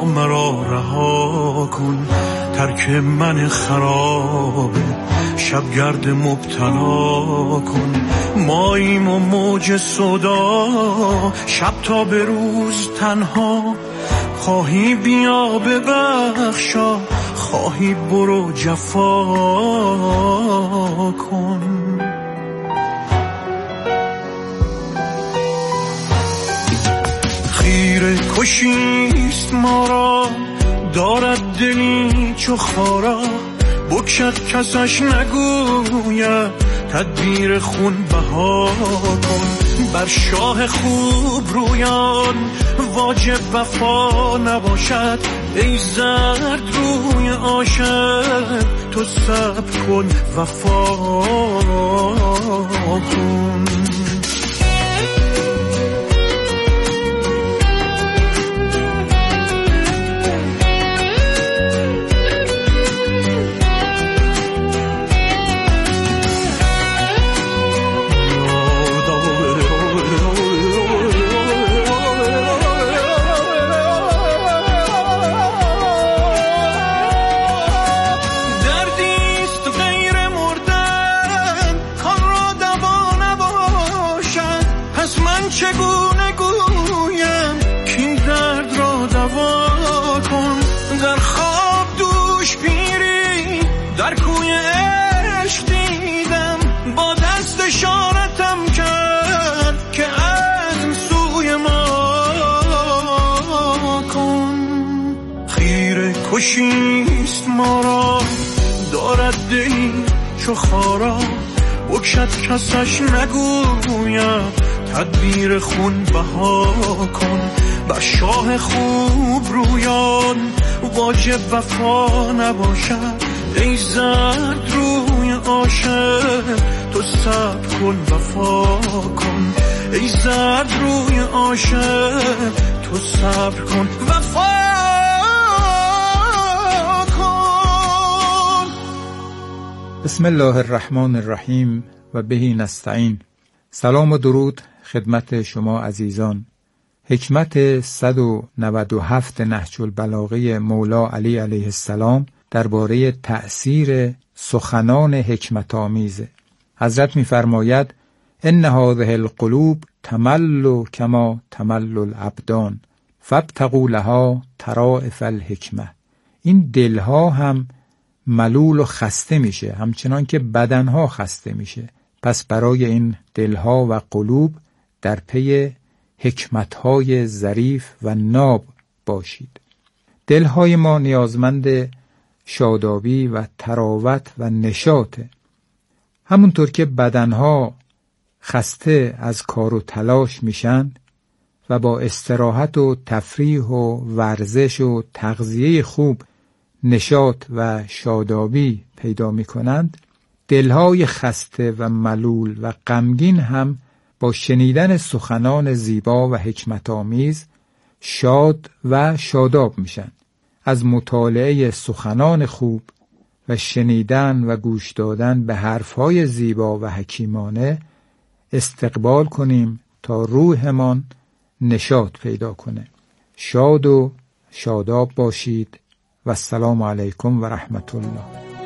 خدا مرا رها کن، ترک من خرابه شبگرد مبتلا کن. ماییم و موج صدا شب تا به روز تنها، خواهی بیا ببخشا، خواهی برو جفا کن. خیره کشیست ما را، دارد دلی چو خارا، بکشد کسش نگوید، تدبیر خون بها کن. بر شاه خوب رویان واجب وفا نباشد، ای زرد روی عاشق تو صبر کن وفا کن. چگونه گویم کین درد را دوا کن. در خواب دوش پیری در کوی عشق دیدم، با دست اشارتم کرد که عزم سوی ما کن. خیره کشیست ما را، دارد دلی چو خارا، بکشد کسش نگوید، تدبیر خون بها کن. بر شاه خوب رویان واجب وفا نباشد، ای زرد روی عاشق تو صبر کن وفا کن. ای زرد روی عاشق تو صبر کن وفا کن. بسم الله الرحمن الرحیم و بهی نستعین. سلام و درود خدمت شما عزیزان. حکمت 197 نهج البلاغه مولا علی علیه السلام درباره تأثیر سخنان حکمت آمیز. حضرت می‌فرماید ان هذه القلوب تمل کما تمل الابدان فابتغوا لها طرائف الحکمه. این دلها هم ملول و خسته میشه همچنان که بدنها خسته میشه. پس برای این دلها و قلوب در پی حکمتهای ظریف و ناب باشید. دلهای ما نیازمند شادابی و تراوت و نشاطه. همونطور که بدنها خسته از کار و تلاش میشن و با استراحت و تفریح و ورزش و تغذیه خوب نشاط و شادابی پیدا میکنند، دلهای خسته و ملول و غمگین هم با شنیدن سخنان زیبا و حکمت آمیز شاد و شاداب میشن. از مطالعه سخنان خوب و شنیدن و گوش دادن به حرفهای زیبا و حکیمانه استقبال کنیم تا روحمان نشاط پیدا کنه. شاد و شاداب باشید و السلام علیکم و رحمت الله.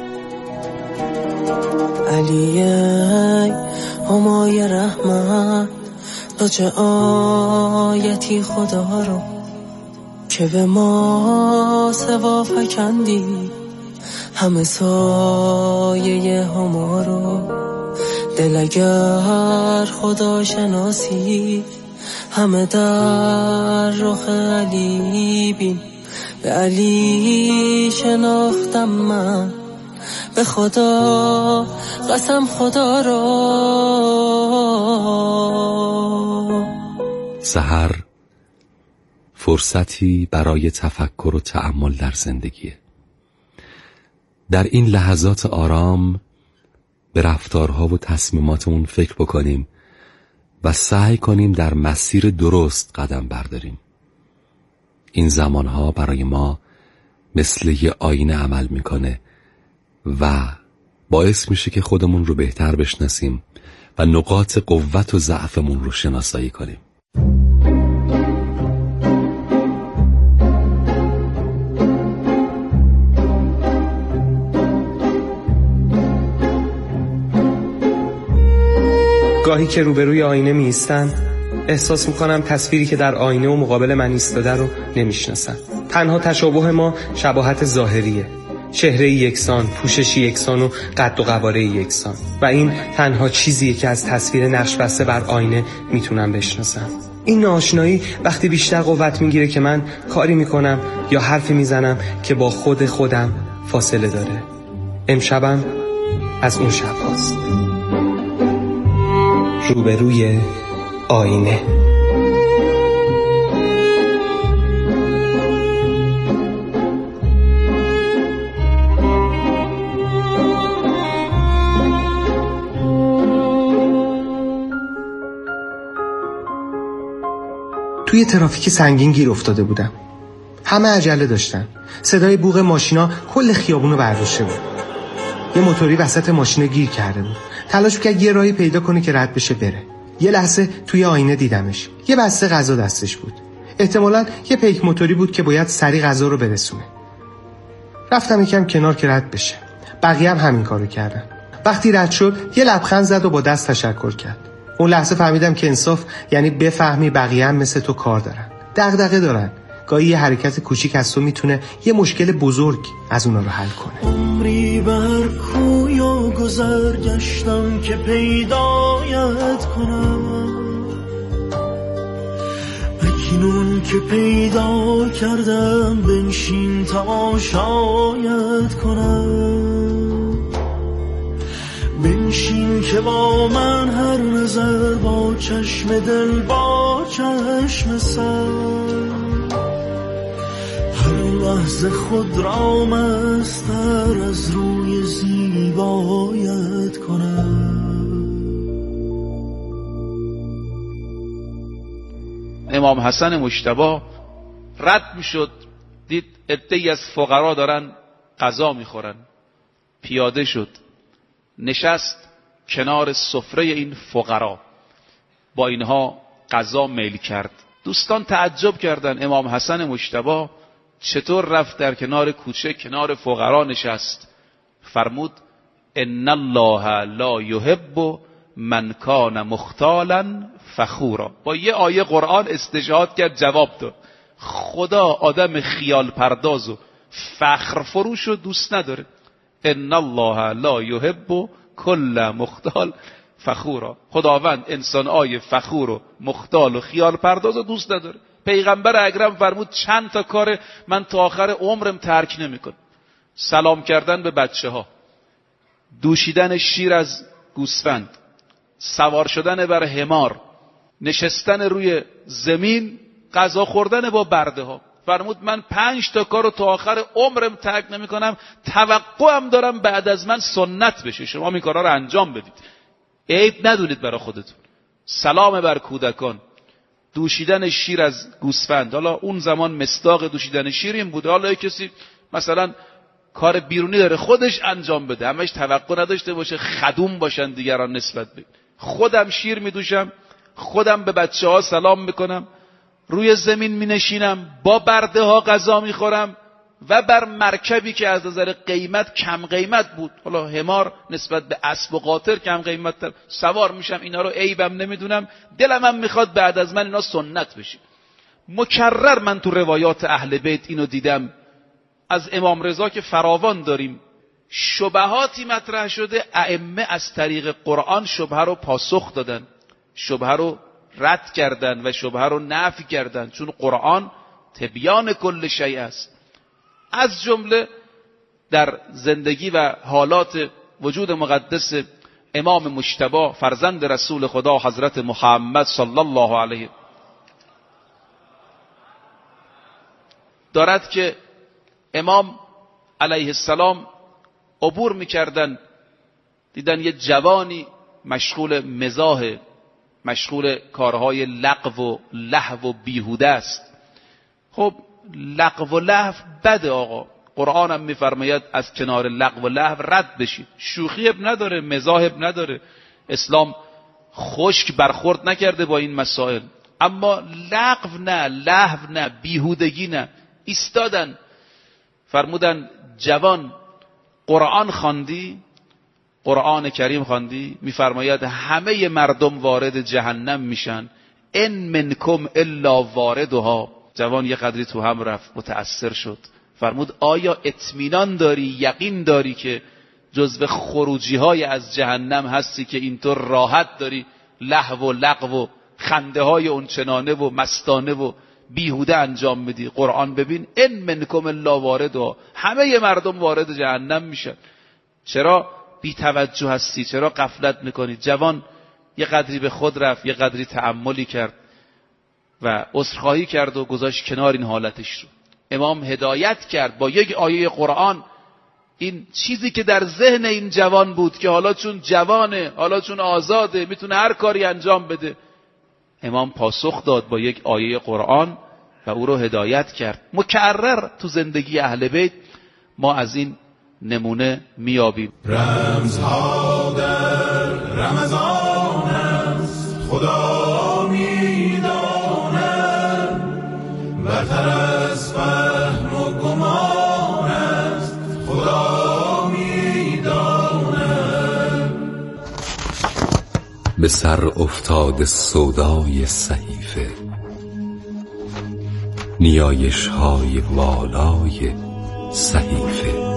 علیه همای رحمت، تو چه آیتی خدا رو که به ما سوا فکندی، همه سایه هما رو. دل اگر خدا شناسی همه در رخ علی بین، به علی شناختم من به خدا قسم خدا را. سحر فرصتی برای تفکر و تأمل در زندگیه. در این لحظات آرام به رفتارها و تصمیماتمون فکر بکنیم و سعی کنیم در مسیر درست قدم برداریم. این زمانها برای ما مثل یه آینه عمل میکنه و باعث میشه که خودمون رو بهتر بشناسیم و نقاط قوت و ضعفمون رو شناسایی کنیم. گاهی که روبروی آینه می ایستم احساس میکنم تصویری که در آینه و مقابل من ایستاده رو نمیشناسم. تنها تشابه ما شباهت ظاهریه، چهره یکسان، پوششی یکسان و قد و قواره یکسان، و این تنها چیزیه که از تصویر نقش بسته بر آینه میتونم بشناسم. این ناآشنایی وقتی بیشتر قوت میگیره که من کاری میکنم یا حرفی میزنم که با خودم فاصله داره. امشبم از اون شب هاست. روبروی آینه. توی ترافیک سنگین گیر افتاده بودم. همه عجله داشتن. صدای بوق ماشینا کل خیابونو برداشته بود. یه موتوری وسط ماشین گیر کرده بود. تلاش می‌کرد یه راهی پیدا کنه که رد بشه بره. یه لحظه توی آینه دیدمش. یه بسته غذا دستش بود. احتمالاً یه پیک موتوری بود که باید سریع غذا رو برسونه. رفتم یکم کنار که رد بشه. بقیه هم همین کارو کردن. وقتی رد شد یه لبخند زد و با دست تشکر کرد. اون لحظه فهمیدم که انصاف یعنی بفهمی بقیه هم مثل تو کار دارن، دغدغه دارن. گاهی یه حرکت کوچیک از تو میتونه یه مشکل بزرگ از اونا رو حل کنه. عمری بر کوی و گذر گشتم که پیدایت کنم، اکنون که پیدا کردم بنشین تماشایت کنم. بنشین که با من هر نظر، با چشم دل با چشم سر، هر لحظه خود را مستر از روی زیبایت کنم. امام حسن مجتبی رد میشد، دید عده‌ای از فقرا دارن غذا میخورن، پیاده شد، نشست کنار سفره این فقرا، با اینها غذا میل کرد. دوستان تعجب کردند امام حسن مجتبی چطور رفت در کنار کوچه کنار فقرا نشست. فرمود ان الله لا یحب من کان مختالا فخورا. با یه آیه قرآن استشهاد کرد، جواب داد. خدا آدم خیال پرداز و فخر فروش رو دوست نداره. ان الله لا یحب کل مختال فخورا. خداوند انسان آیه فخور و مختال و خیال پرداز رو دوست نداره. پیغمبر اکرم فرمود چند تا کار من تا آخر عمرم ترک نمیکنم: سلام کردن به بچه ها، دوشیدن شیر از گوسفند، سوار شدن بر حمار، نشستن روی زمین، غذا خوردن با برده ها. فرمود من 5 تا کار رو تا آخر عمرم ترک نمیکنم، توقعم دارم بعد از من سنت بشه، شما این کارا رو انجام بدید، عیب ندونید برای خودتون. سلام بر کودکان، دوشیدن شیر از گوسفند. حالا اون زمان مصداق دوشیدن شیر این بوده، حالا کسی مثلا کار بیرونی داره خودش انجام بده، همش توقع نداشته باشه خدوم باشن دیگران نسبت به. خودم شیر میدوشم، خودم به بچه ها سلام میکنم، روی زمین می نشینم، با برده ها غذا می خورم و بر مرکبی که از نظر قیمت کم قیمت بود، حالا حمار نسبت به اسب و قاطر کم قیمت تر، سوار میشم. اینا رو عیبم نمیدونم، دلم هم میخواد بعد از من اینا سنت بشه. مکرر من تو روایات اهل بیت اینو دیدم، از امام رضا که فراوان داریم. شبهاتی مطرح شده، ائمه از طریق قرآن شبهه رو پاسخ دادن، شبهه رو رد کردن و شبهه رو نفی کردن، چون قرآن تبیان کل شیء است. از جمله در زندگی و حالات وجود مقدس امام مجتبی فرزند رسول خدا حضرت محمد صلی الله علیه دارد که امام علیه السلام عبور میکردن، دیدن یه جوانی مشغول مزاح، مشغول کارهای لغو و لهو و بیهوده است. خب لغو و لهو بده آقا، قرآن هم میفرماید از کنار لغو و لهو رد بشید. شوخی اب نداره، مزاح اب نداره، اسلام خشک برخورد نکرده با این مسائل. اما لغو نه، لهو نه، بیهودگی نه. ایستادن فرمودن جوان قرآن خواندی؟ قرآن کریم خواندی میفرماید همه مردم وارد جهنم میشن، ان منکم الا واردها. جوان یه قدری تو هم رفت، متأثر شد، فرمود آیا اطمینان داری، یقین داری که جزو خروجی های از جهنم هستی که اینطور راحت داری لهو و لغو و خنده های اونچنانه و مستانه و بیهوده انجام میدی؟ قرآن ببین، ان منکم الا واردها، همه مردم وارد جهنم میشن. چرا بی توجه هستی؟ چرا غفلت میکنی؟ جوان یه قدری به خود رفت، یه قدری تأملی کرد و عذرخواهی کرد و گذاشت کنار این حالتش رو. امام هدایت کرد با یک آیه قرآن این چیزی که در ذهن این جوان بود که حالا چون جوانه، حالا چون آزاده، میتونه هر کاری انجام بده، امام پاسخ داد با یک آیه قرآن و او رو هدایت کرد. مکرر تو زندگی اهل بیت ما از این نمونه میابیم. رمزها در رمضان است، خدا میداند، برتر از فهم و گمان است، خدا میداند. به سر افتاد سودای صحیفه، نیایش های والای صحیفه.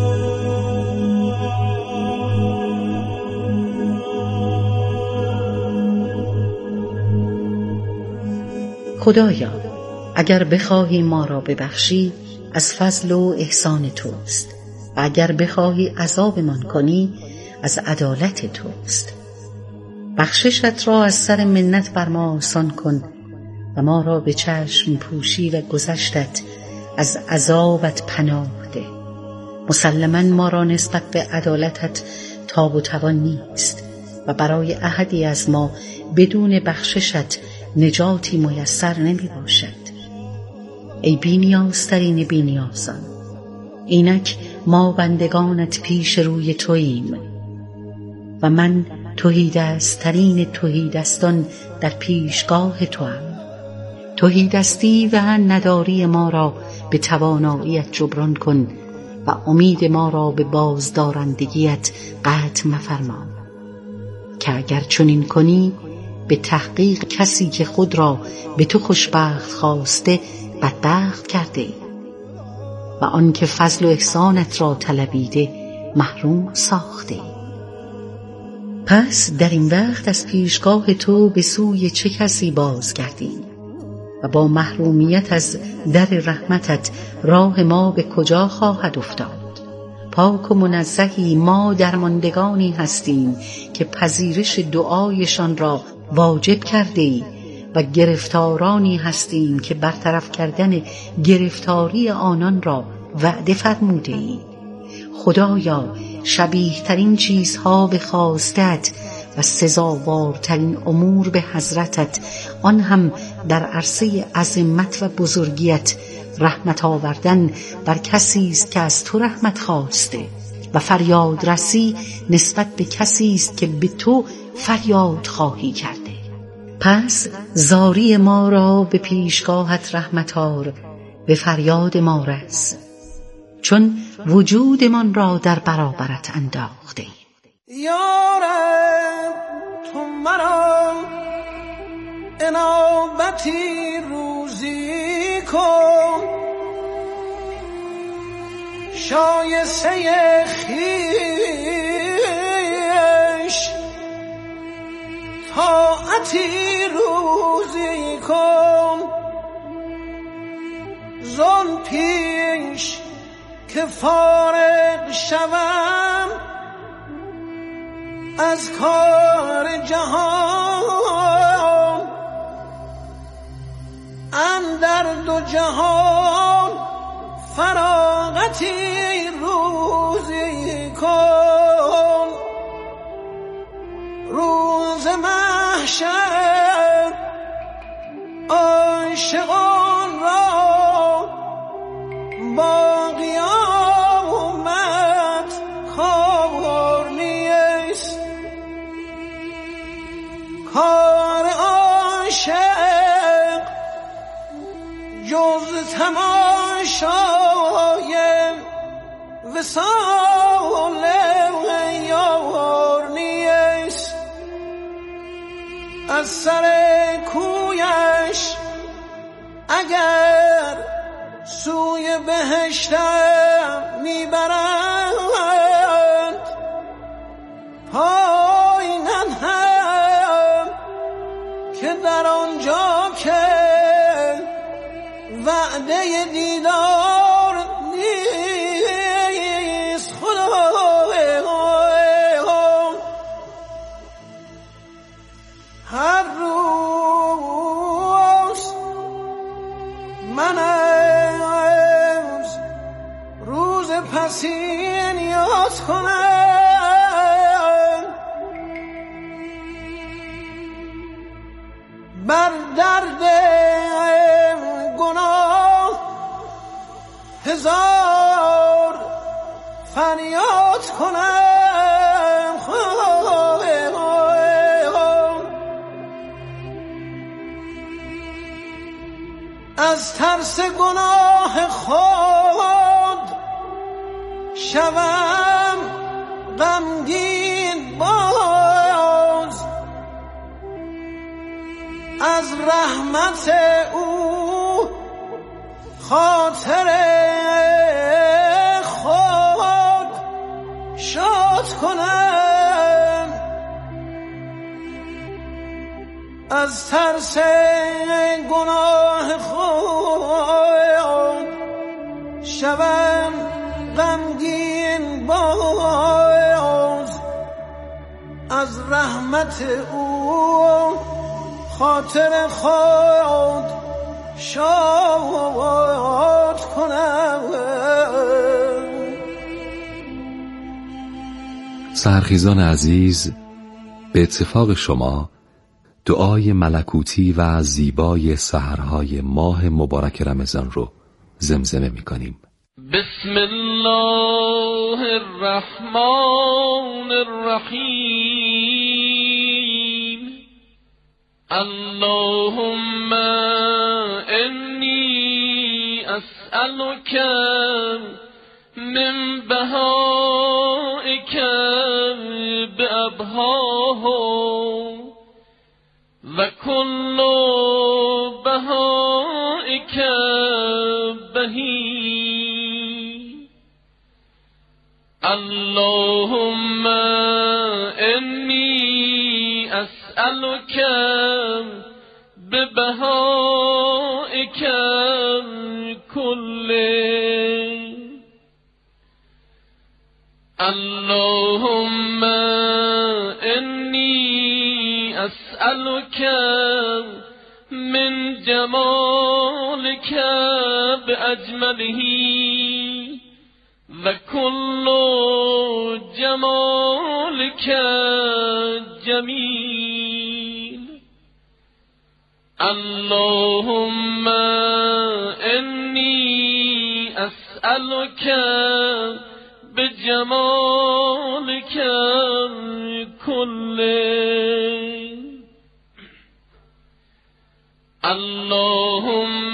خدایا اگر بخواهی ما را ببخشی از فضل و احسان توست، و اگر بخواهی عذابمان کنی از عدالت توست. بخششت را از سر منت بر ما آسان کن و ما را به چشم پوشی و گذشتت از عذابت پناه ده. مسلماً ما را نسبت به عدالتت تاب و توان نیست و برای احدی از ما بدون بخششت نجاتی میسر نمی باشد. ای بی‌نیازترین بی‌نیازان، اینک ما بندگانت پیش روی توییم و من تهیدسترین تهیدستان در پیشگاه توام. تهیدستی و نداری ما را به تواناییت جبران کن و امید ما را به بازدارندگیت قطع مفرما، که اگر چنین کنی به تحقیق کسی که خود را به تو خوشبخت خواسته بدبخت کرده و آن که فضل و احسانت را طلبیده محروم ساخته. پس در این وقت از پیشگاه تو به سوی چه کسی بازگردیم و با محرومیت از در رحمتت راه ما به کجا خواهد افتاد؟ پاک و منزهی ما درماندگانی هستیم که پذیرش دعایشان را واجب کرده ای و گرفتارانی هستیم که برطرف کردن گرفتاری آنان را وعده فرموده ای. خدایا شبیه ترین چیزها به خواستت و سزاوارترین امور به حضرتت، آن هم در عرصه عظمت و بزرگیت، رحمت آوردن بر کسی است که از تو رحمت خواسته و فریاد رسی نسبت به کسی است که به تو فریاد خواهی کرده. پس زاری ما را به پیشگاهت رحمت آر، به فریاد ما رس، چون وجودمان را در برابرت انداخته. یا رب تو مرا انابتی روزی کن، شایسته خویش طاعتی روزی کن، زان پیش که فارغ شوم از کار جهان، اندر دو جهان فراغتی روزی کن، روز محشر عاشقان را با قیامت کار نیست، کار عاشق جز تماشای وصال یار از سر کویش اگر سوی بهشتم میبرند پای ننهم که در آنجا که وعده دیدار نیست خدا هر روز من از روز پسین یاد کنم بر درد گناه هزار فریاد کنم از ترس گناه خود شوم غمگین باز از رحمت او خاطر خود شاد کنم از ترس گناه خود شوم غمگین باز از رحمت او خاطر خود شاد کنم. سحرخیزان عزیز، به اتفاق شما دعای ملکوتی و زیبای سحرهای ماه مبارک رمضان رو زمزمه می‌کنیم. بسم الله الرحمن الرحیم اللهم انی اسألک من بهائک بأبهاه و کل بهائک بهی اللهم انی اسألک ببهائک کله اللهم انی اسألک من جمالک باجمله و کل جمالک جمیل اللهم انی اسألک بجمالک کله اللهم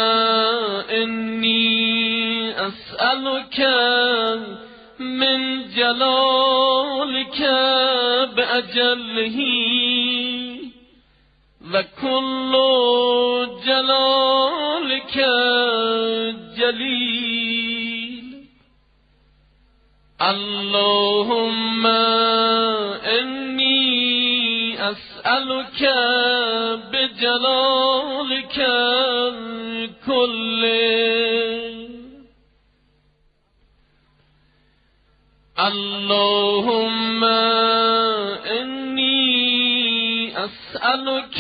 انی اسألک من جلالک باجله و کل جلالک جلیل اللهم انی اسألک بجلالک کله اللهم انی اسألک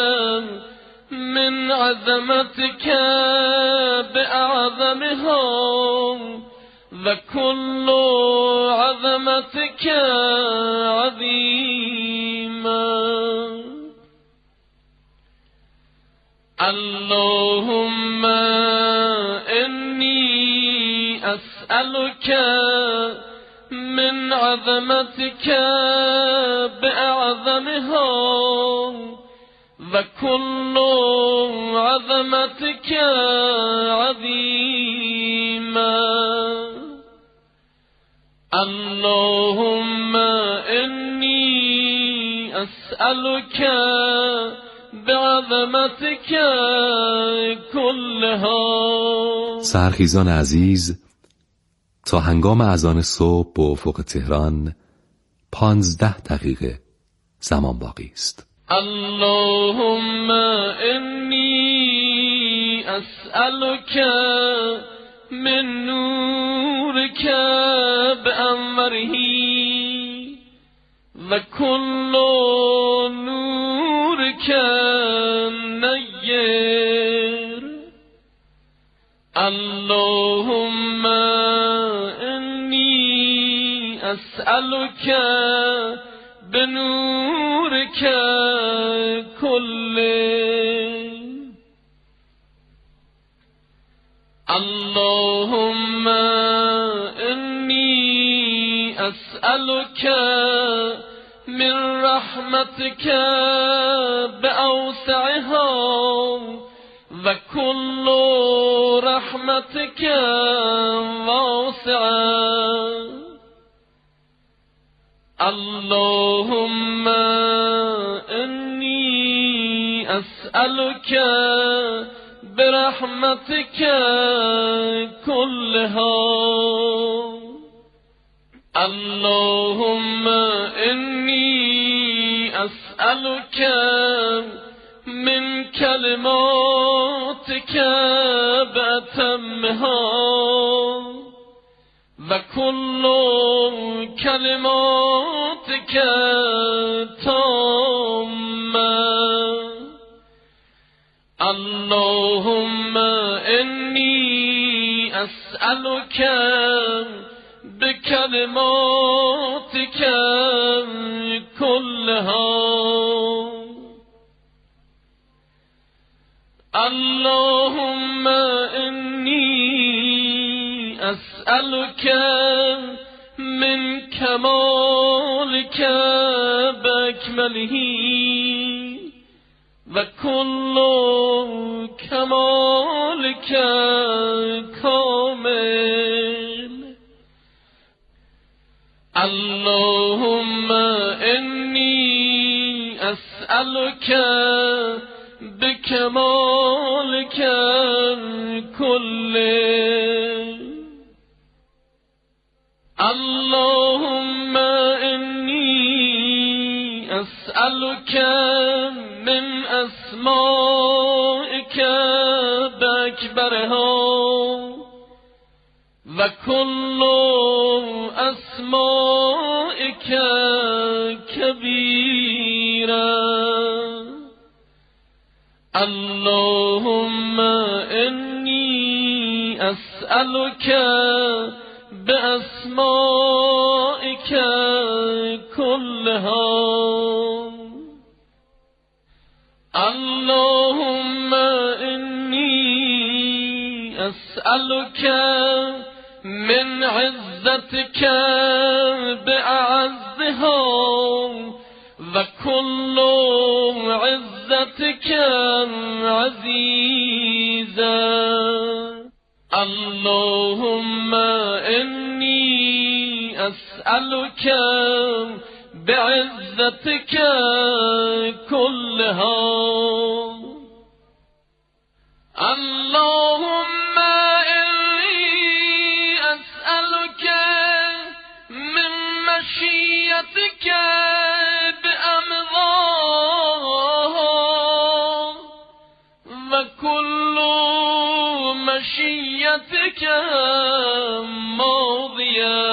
من عظمتك بأعظمها وكل عظمتك عظيما اللهم إني أسألك من عظمتك بأعظمها وكل عظمتك عظيما اللهم إني أسألك بعظمتك كلها. سحرخیزان عزیز، تا هنگام اذان صبح به افق تهران 15 دقیقه زمان باقی است. اللهم انی اسألك من نورك بأنوره و کل نورك نیر. اللهم انی اسألك بنورك كله. اللهم إني أسألك من رحمتك بأوسعها وكل رحمتك واسعة. اللهم إني أسألك برحمتك كلها. اللهم إني أسألك من كلماتك بأتمها وكل كلماتك تامة. اللهم إني أسألك بكلماتك كلها. اللهم إني أسألك من كمالك بأكمله وكل كمالك كامل. اللهم إني أسألك بكمالك كله. اللهم إني أسألك من أسمائك بأكبرها وكل أسمائك كبيرا. اللهم إني أسألك بأسمائك كلها. اللهم إني أسألك من عزتك بأعزها وكل عزتك عزيزا. اللهم إني أسألك بعزتك كلها. اللهم إني أسألك من مشيئتك بأمضاها وكل مشيئتك ماضية.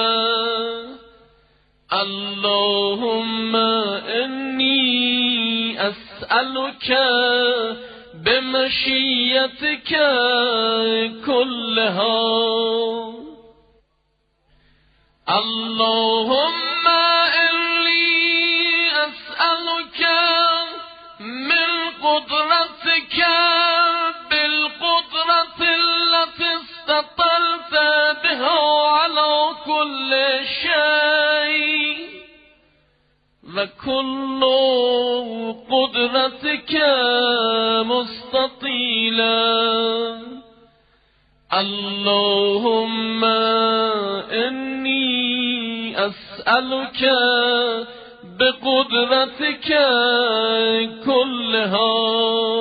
اللهم إني أسألك بمشيئتك كلها. اللهم إني أسألك من قدرتك بالقدرة التي استطلت بها على كل شيء وكل قدرتك مستطيلا. اللهم إني أسألك بقدرتك كلها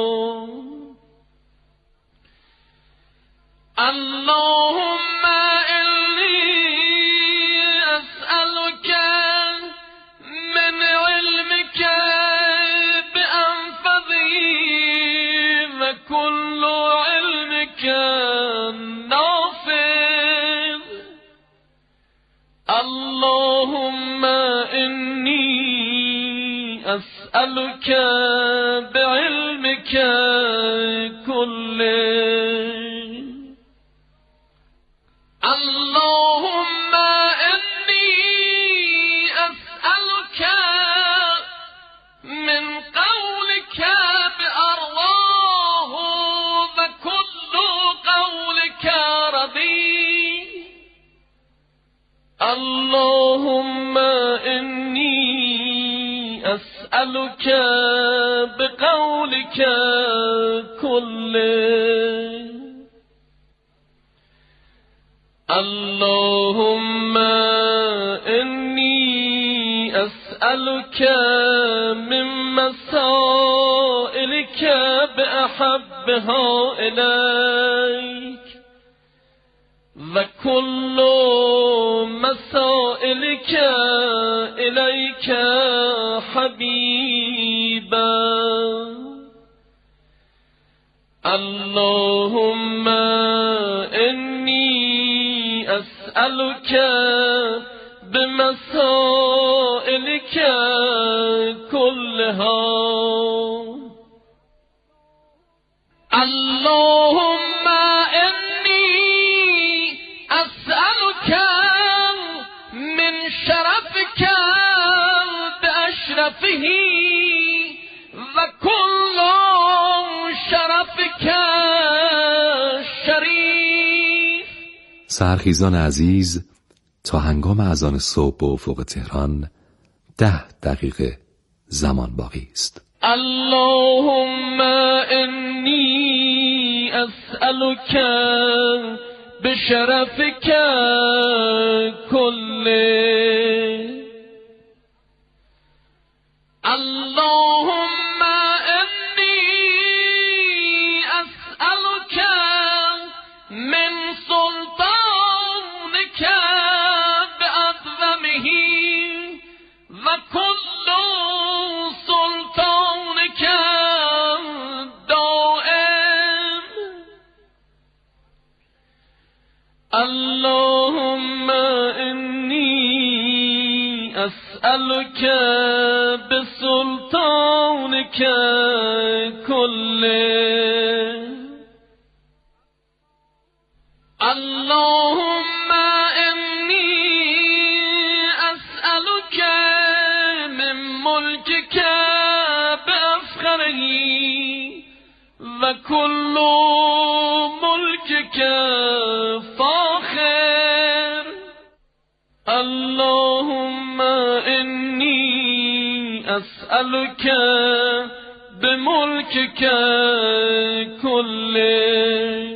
اللهم إني أسألك من علمك بأنفذه وكل علمك نافذ اللهم إني أسألك بعلمك كله اللهم إني أسألك من قولك بأرضاه وكل قولك رضي اللهم إني أسألك بقولك كله اللهم إني أسألك من مسائلك بأحبها إليك وكل مسائلك إليك حبيبا اللهم إني أسألك بمسائلك كلها اللهم إني أسألك من شرفك بأشرفه وكل شرفك شريف. سرخیزان عزیز، تا هنگام اذان صبح به افق تهران 10 دقیقه زمان باقی است. اللهم إني أسألك بشرفك كله اللهم إني أسألك من سلطانك بأعظمه وكل سلطانك دائم اللهم إني أسألك بسلطانك كله اللهم إني أسألك من ملكك بأفخره وكل ملكك فاخر اللهم إني أسألك بملكك كله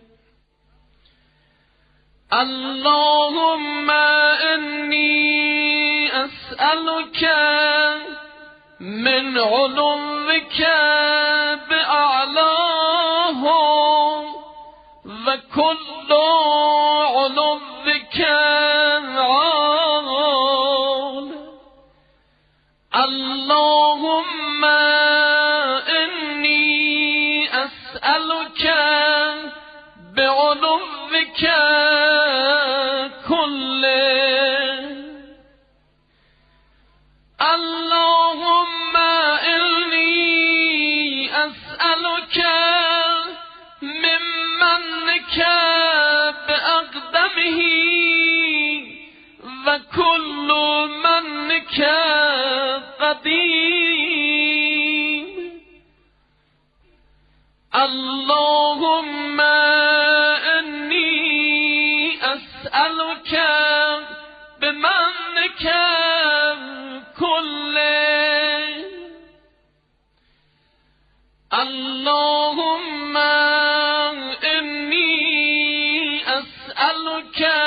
اللهم إني أسألك من علوك بأعلاه وكل علوك عال اللهم إني أسألك بعلوك كله اللهم إني أسألك من منك بأقدمه وكل منك قديم اللهم إني أسألك بمنك كله الله